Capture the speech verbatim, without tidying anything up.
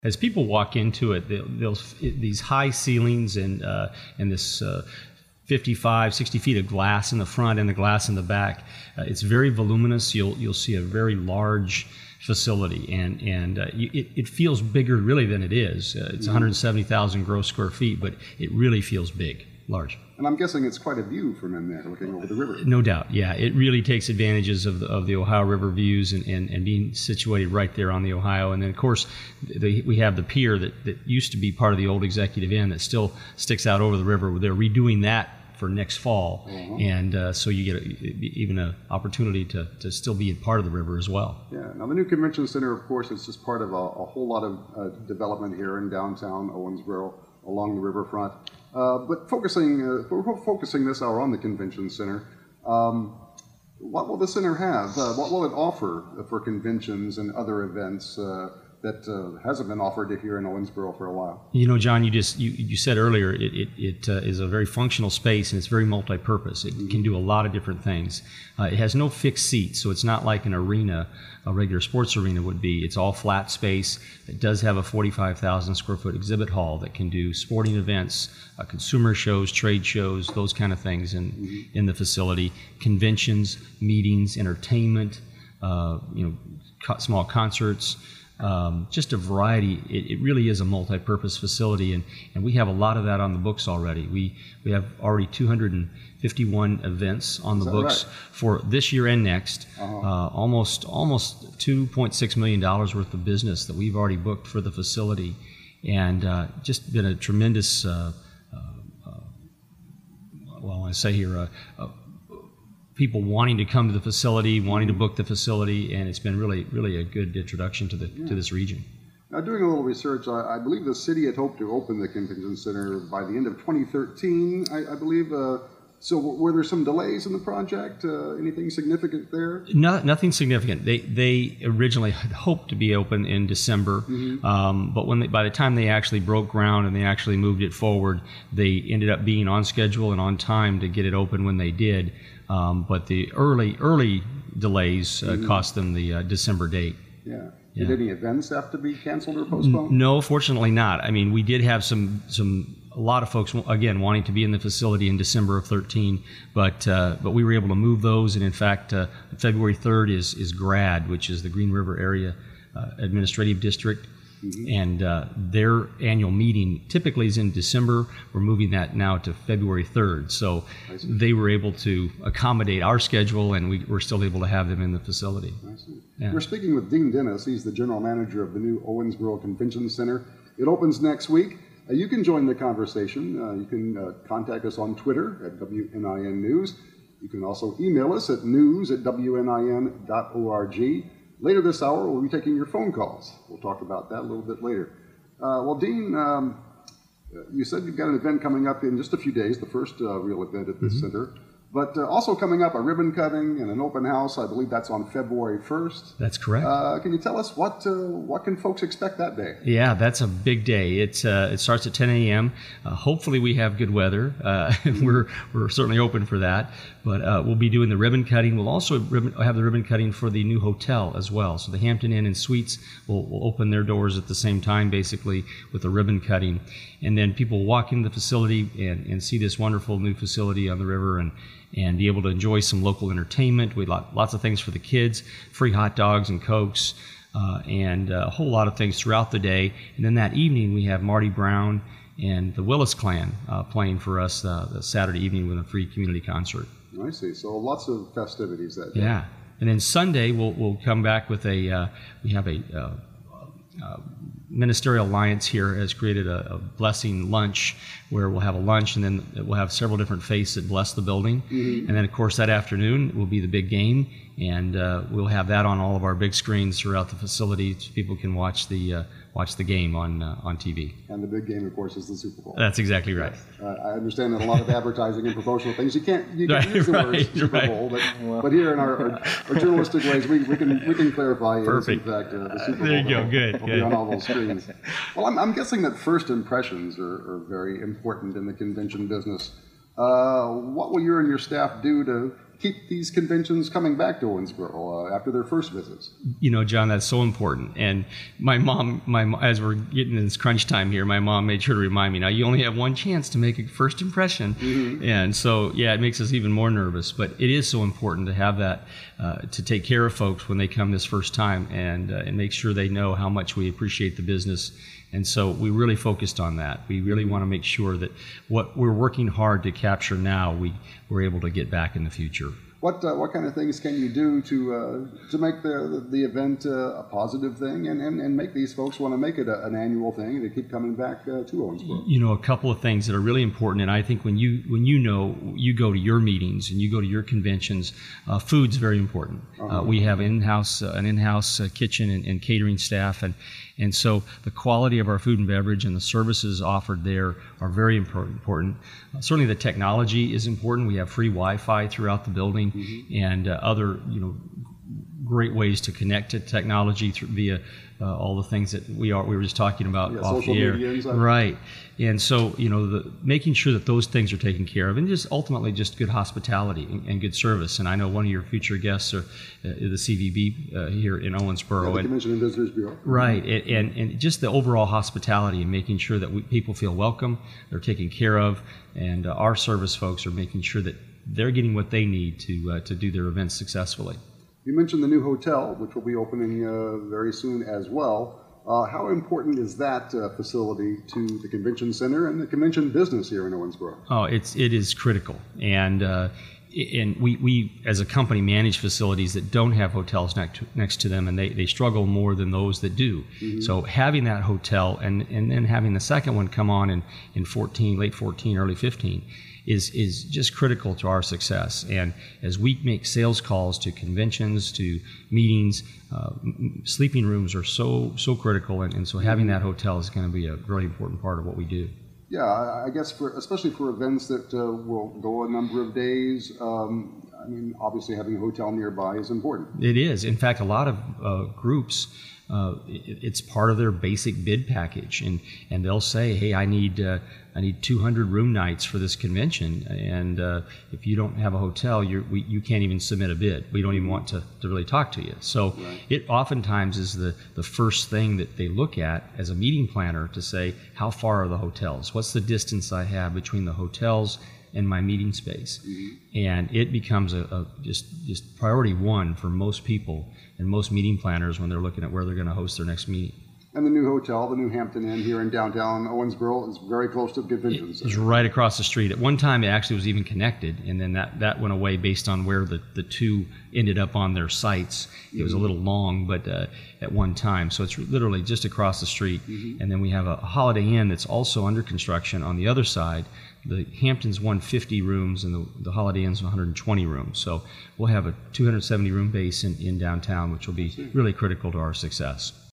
As people walk into it, they'll, they'll these high ceilings and uh, and this uh, fifty-five, sixty feet of glass in the front and the glass in the back. Uh, it's very voluminous. You'll you'll see a very large facility, and and uh, it, it feels bigger really than it is. Uh, it's one hundred seventy thousand gross square feet, but it really feels big, large. And I'm guessing it's quite a view from in there, looking over the river. No doubt, yeah. It really takes advantages of the, of the Ohio River views and, and, and being situated right there on the Ohio. And then, of course, the, we have the pier that, that used to be part of the old Executive Inn that still sticks out over the river. They're redoing that for next fall, uh-huh. and uh, so you get a, even an opportunity to, to still be a part of the river as well. Yeah. Now, the new convention center, of course, is just part of a, a whole lot of uh, development here in downtown Owensboro along the riverfront. Uh, but focusing, uh, we're focusing this hour on the convention center. Um, what will the center have? Uh, what will it offer for conventions and other events uh, that uh, hasn't been offered here in Owensboro for a while? You know, John, you just you, you said earlier it it, it uh, is a very functional space, and it's very multi-purpose. It mm-hmm. can do a lot of different things. Uh, it has no fixed seats, so it's not like an arena, a regular sports arena would be. It's all flat space. It does have a forty-five thousand square foot exhibit hall that can do sporting events, uh, consumer shows, trade shows, those kind of things in mm-hmm. in the facility. Conventions, meetings, entertainment, uh, you know, co- small concerts. Um, just a variety. It, it really is a multi-purpose facility, and, and we have a lot of that on the books already. We we have already two hundred fifty-one events on the books right? for this year and next. Uh-huh. Uh, almost almost two point six million dollars worth of business that we've already booked for the facility, and uh, just been a tremendous. Uh, uh, uh, well, I want to say here. Uh, uh, people wanting to come to the facility, wanting to book the facility, and it's been really, really a good introduction to the yeah. to this region. Now, doing a little research, I, I believe the city had hoped to open the convention center by the end of twenty thirteen, I, I believe. Uh, so were there some delays in the project? Uh, anything significant there? No, nothing significant. They they originally had hoped to be open in December, mm-hmm. um, but when they, by the time they actually broke ground and they actually moved it forward, they ended up being on schedule and on time to get it open when they did. Um, but the early early delays uh, mm-hmm. cost them the uh, December date. Yeah. Did yeah. any events have to be canceled or postponed? No, fortunately not. I mean, we did have some some a lot of folks again wanting to be in the facility in December of thirteen, but uh, but we were able to move those. And in fact, uh, February third is is GRAD, which is the Green River Area uh, Administrative District. Mm-hmm. And uh, their annual meeting typically is in December. We're moving that now to February third. So they were able to accommodate our schedule, and we were still able to have them in the facility. I see. Yeah. We're speaking with Dean Dennis. He's the general manager of the new Owensboro Convention Center. It opens next week. Uh, you can join the conversation. Uh, you can uh, contact us on Twitter at W N I N News. You can also email us at news at W N I N dot org. Later this hour, we'll be taking your phone calls. We'll talk about that a little bit later. Uh, well, Dean, um, you said you've got an event coming up in just a few days, the first uh, real event at this mm-hmm. center. But uh, also coming up, a ribbon cutting and an open house. I believe that's on February first. That's correct. Uh, can you tell us what uh, what can folks expect that day? Yeah, that's a big day. It uh, it starts at ten a.m. Uh, hopefully, we have good weather. Uh, we're we're certainly open for that. But uh, we'll be doing the ribbon cutting. We'll also ribbon, have the ribbon cutting for the new hotel as well. So the Hampton Inn and Suites will, will open their doors at the same time, basically, with the ribbon cutting. And then people walk into the facility and, and see this wonderful new facility on the river and, and be able to enjoy some local entertainment. We lot, lots of things for the kids, free hot dogs and Cokes, uh, and a whole lot of things throughout the day. And then that evening, we have Marty Brown and the Willis Clan uh, playing for us uh, the Saturday evening with a free community concert. I see. So lots of festivities that day. Yeah. And then Sunday, we'll we'll come back with a, uh, we have a uh, uh, Ministerial Alliance here has created a, a blessing lunch where we'll have a lunch and then we'll have several different faiths that bless the building. Mm-hmm. And then, of course, that afternoon will be the big game. And uh, we'll have that on all of our big screens throughout the facility so people can watch the uh, watch the game on uh, on T V. And the big game, of course, is the Super Bowl. That's exactly right. Uh, I understand that a lot of advertising and promotional things, you can't you can't use the right, word Super right. Bowl, but, well. but here in our, our, our journalistic ways, we, we can we can clarify. Perfect. In fact, uh, the Super Bowl. There you go. Good. Will good. be on all those screens. Well, I'm, I'm guessing that first impressions are, are very important in the convention business. Uh, what will you and your staff do to keep these conventions coming back to Owensboro uh, after their first visits? You know, John, that's so important. And my mom, my as we're getting in this crunch time here, my mom made sure to remind me, now you only have one chance to make a first impression. Mm-hmm. And so, yeah, it makes us even more nervous. But it is so important to have that, uh, to take care of folks when they come this first time and, uh, and make sure they know how much we appreciate the business. And so we really focused on that. We really want to make sure that what we're working hard to capture now, we, we're able to get back in the future. What uh, what kind of things can you do to uh, to make the the event uh, a positive thing and, and, and make these folks want to make it a, an annual thing and to keep coming back uh, to Owensboro? You know, a couple of things that are really important, and I think when you when you know you go to your meetings and you go to your conventions, uh, food's very important. Uh-huh. Uh, we have in-house uh, an in-house uh, kitchen and, and catering staff, and and so the quality of our food and beverage and the services offered there are very important. Uh, certainly, the technology is important. We have free Wi-Fi throughout the building, mm-hmm. and uh, other you know great ways to connect to technology through, via uh, all the things that we are we were just talking about yeah, off the air, right? And so you know, the, making sure that those things are taken care of, and just ultimately just good hospitality and, and good service. And I know one of your future guests are uh, the C V B uh, here in Owensboro, yeah, the and, Convention and Visitors Bureau, right? And, and and just the overall hospitality and making sure that we, people feel welcome, they're taken care of, and uh, our service folks are making sure that they're getting what they need to uh, to do their events successfully. You mentioned the new hotel, which will be opening uh, very soon as well. Uh, how important is that uh, facility to the convention center and the convention business here in Owensboro? Oh, it's it is critical, and uh, and we, we as a company manage facilities that don't have hotels next to, next to them, and they, they struggle more than those that do. Mm-hmm. So having that hotel and, and then having the second one come on in, in fourteen, late fourteen, early fifteen is is just critical to our success. And as we make sales calls to conventions, to meetings, uh, sleeping rooms are so so critical, and, and so having that hotel is going to be a really important part of what we do. Yeah, I guess for especially for events that uh, will go a number of days, um, I mean, obviously having a hotel nearby is important. It is. In fact, a lot of uh, groups, uh, it, it's part of their basic bid package, and, and they'll say, hey, I need uh, I need two hundred room nights for this convention, and uh, if you don't have a hotel, you're, we, you can't even submit a bid. We don't even want to, to really talk to you. So right. It oftentimes is the, the first thing that they look at as a meeting planner to say, how far are the hotels? What's the distance I have between the hotels and my meeting space? Mm-hmm. And it becomes a, a just just priority one for most people and most meeting planners when they're looking at where they're going to host their next meeting. And the new hotel, the new Hampton Inn here in downtown Owensboro, is very close to the convention center. It's right across the street. At one time, it actually was even connected, and then that, that went away based on where the, the two ended up on their sites. It mm-hmm. was a little long, but uh, at one time. So it's literally just across the street. Mm-hmm. And then we have a Holiday Inn that's also under construction on the other side. The Hampton's one hundred fifty rooms, and the, the Holiday Inn's one hundred twenty rooms. So we'll have a two hundred seventy room base in, in downtown, which will be really critical to our success.